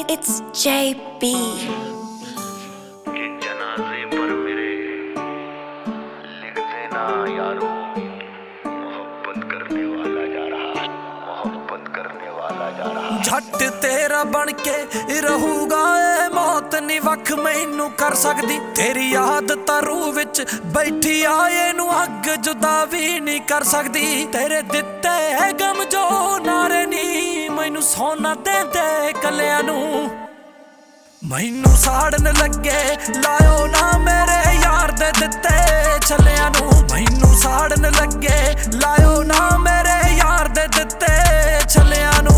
It's JB. जनाजे पर मेरे लिख देना यारो, मोहब्बत करने वाला जा रहा, मोहब्बत करने वाला जा रहा। झट तेरा बन के रहूगा ए मौत नी वख मैनू कर सकदी तेरी याद तारू विच बैठी आए नू अग जुदा भी नहीं कर सकदी तेरे दिते गम जो नारे नी मैनू सोना दे दे कलियां नू मैनू साड़न लगे लायो ना मेरे यार दे दिते छलियां नू मैनू साड़न लगे लायो ना मेरे यार दे दिते छलियां नू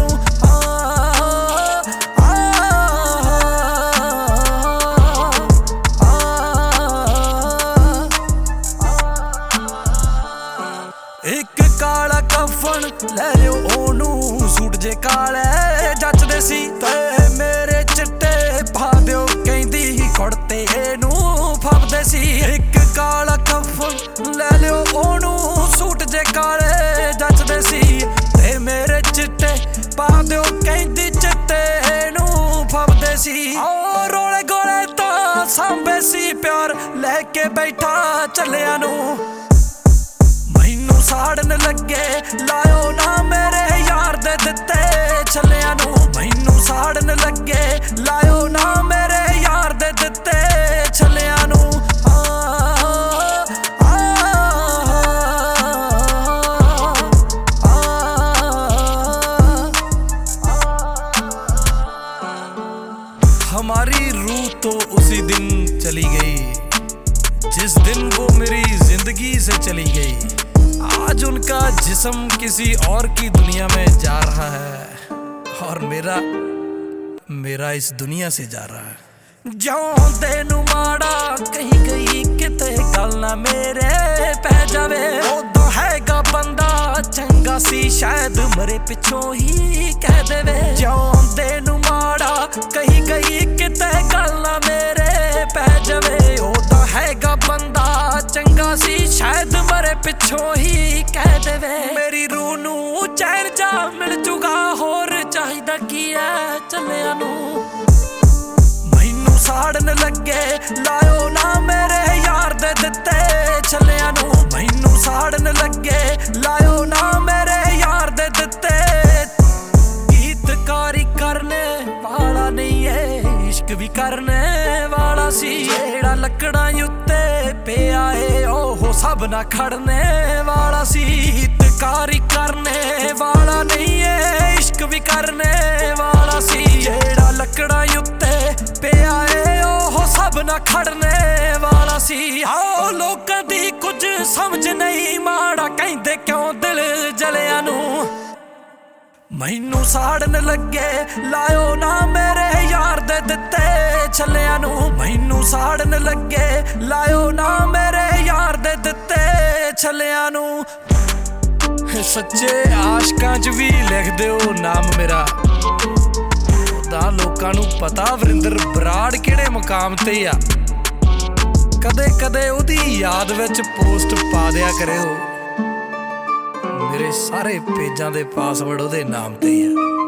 एक काला कफन ले लियो ओनू सूट जे काले जचदे सी ते मेरे चिट्टे पा दियो कहंदी कुड़ते नू फबदे सी एक काला कफन ले लियो ओनू सूट जे काले जचदे सी ते मेरे चिट्टे पा दियो कहंदी चिट्टे नू फबदे सी ओ रोले गोले तो सांबे सी प्यार लेके बैठा चलिया नू साड़न लगे लायो ना मेरे यार दे दिते छलियां नू मैनू साड़न लगे लायो ना मेरे यार दे दिते छलियां नू हमारी रूह तो उसी दिन चली गई जिस दिन वो मेरी जिंदगी से चली गई आज उनका जिस्म किसी और की दुनिया में जा रहा है और मेरा इस दुनिया से जा रहा है जिउंदे नू माड़ा कहीं गई किते गल ना मेरे पै जावे उदों हैगा बंदा चंगा सी शायद मरे पिछों ही कह देवे जिउंदे नू माड़ा कहीं गई किते गल ना मेरे पै जावे उदों हैगा बंदा चंगा सी शायद मरे पिछों ही कह देवे मेरी रूह नू चैन जा मिल जूगा होर चाहिदा की है चलिया नू मैनू साड़न लगे लायो ना मेरे यार दे दिते छलिया नू मैनू साड़न लगे लायो ना मेरे यार दे दिते गीतकारी करने वाला नहीं है इश्क भी करने वाला सी जेड़ा लकड़ा उत्ते पे आए ओहो सब ना खड़ने वाला सी गीतकारी करने वाला नहीं है इश्क भी करने वाला सी जेड़ा लकड़ा उत्ते पे आए ओहो सब ना खड़ने वाला सी आओ लोकां दी कुछ समझ नहीं माड़ा कहंदे क्यों दिल जलिया नू मैनू साड़न लगे लायो ना मेरे यार दे दिते छलियां नू मैनू साड़न लगे लायो ना मेरे यार दे दिते छलियां नू सच्चे आशकां च भी लिख दिओ नाम मेरा तां लोकां नू पता वरिंदर बराड़ किहड़े मुकाम ते आ कदे कदे ओदी याद विच पोस्ट पा दिया करिओ मेरे सारे पेजां दे पासवर्ड ओदे नाम ते ही आ।